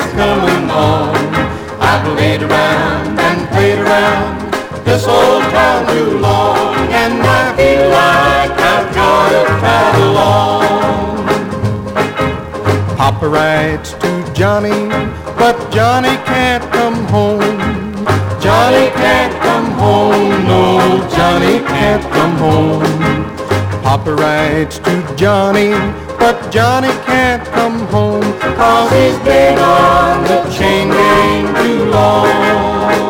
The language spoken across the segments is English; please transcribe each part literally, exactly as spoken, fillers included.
coming on. I've laid around and played around this old town too long, and I feel like I've got to travel on. Papa writes to Johnny, but Johnny can't come home. Johnny can't come home, no, Johnny can't come home. Papa writes to Johnny, but Johnny can't come home, 'cause he's been on the chain gang too long.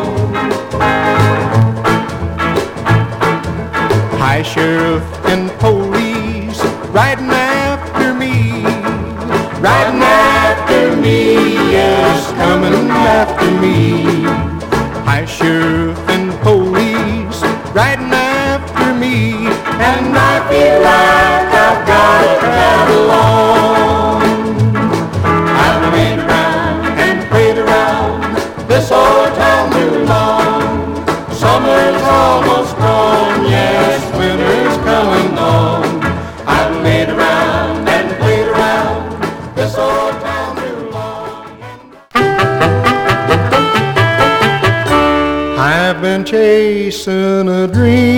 High sheriff and police riding after me, riding after me, yes, coming after me. High sheriff and police riding after me, and I feel like I've got to travel on. I've played around and played around this old town too long. Summer's almost gone, yes, winter's coming on. I've played around and played around this old town too long. I've been chasing a dream